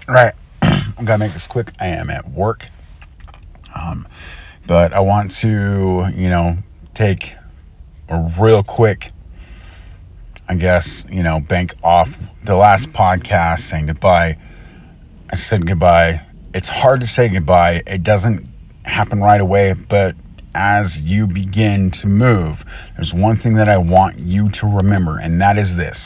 Right. I'm gonna make this quick. I am at work. But I want to, take a real quick, I guess, bank off the last podcast saying goodbye. I said goodbye. It's hard to say goodbye. It doesn't happen right away, but as you begin to move, there's one thing that I want you to remember, and that is this.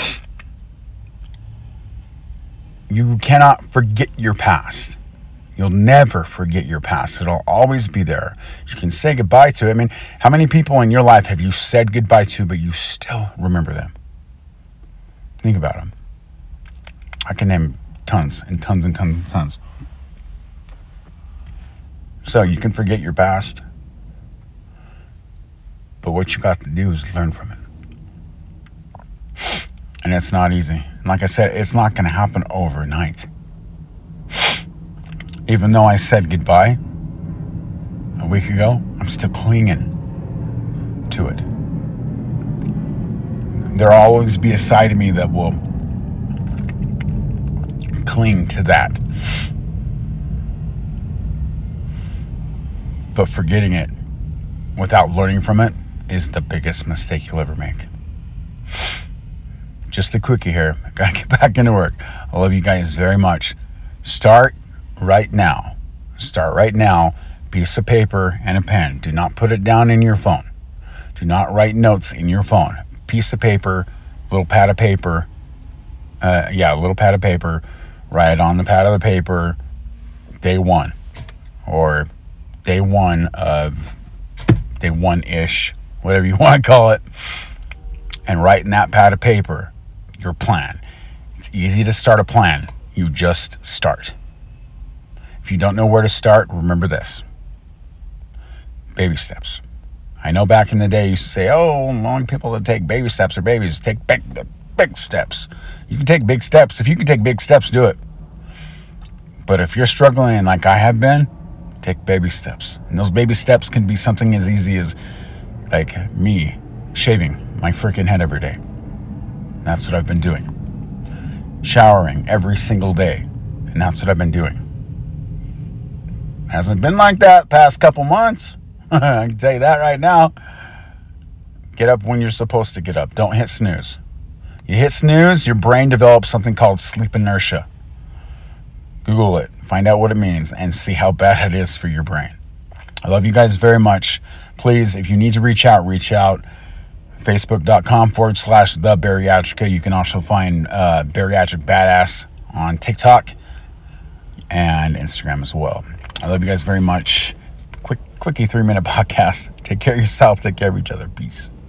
You cannot forget your past. You'll never forget your past. It'll always be there. You can say goodbye to it. I mean, how many people in your life have you said goodbye to, but you still remember them? Think about them. I can name tons and tons and tons and tons. So you can forget your past, but what you got to do is learn from it. And it's not easy. Like I said, it's not going to happen overnight. Even though I said goodbye a week ago, I'm still clinging to it. There'll always be a side of me that will cling to that. But forgetting it without learning from it is the biggest mistake you'll ever make. Just a quickie here. I gotta get back into work. I love you guys very much. Start right now. Start right now. Piece of paper and a pen. Do not put it down in your phone. Do not write notes in your phone. Piece of paper, little pad of paper. A little pad of paper. Write on the pad of the paper, day one. Or day one-ish, whatever you want to call it. And write in that pad of paper your plan. It's easy to start a plan. You just start. If you don't know where to start, remember this. Baby steps. I know back in the day you used to say, only people that take baby steps are babies. Take big steps. You can take big steps. If you can take big steps, do it. But if you're struggling like I have been, take baby steps. And those baby steps can be something as easy as like me shaving my freaking head every day. That's what I've been doing. Showering every single day. And that's what I've been doing. Hasn't been like that past couple months. I can tell you that right now. Get up when you're supposed to get up. Don't hit snooze. You hit snooze, your brain develops something called sleep inertia. Google it. Find out what it means and see how bad it is for your brain. I love you guys very much. Please, if you need to reach out, reach out. Facebook.com/The Bariatrica. You can also find Bariatric Badass on TikTok and Instagram as well. I love you guys very much. Quickie 3-minute podcast. Take care of yourself. Take care of each other. Peace.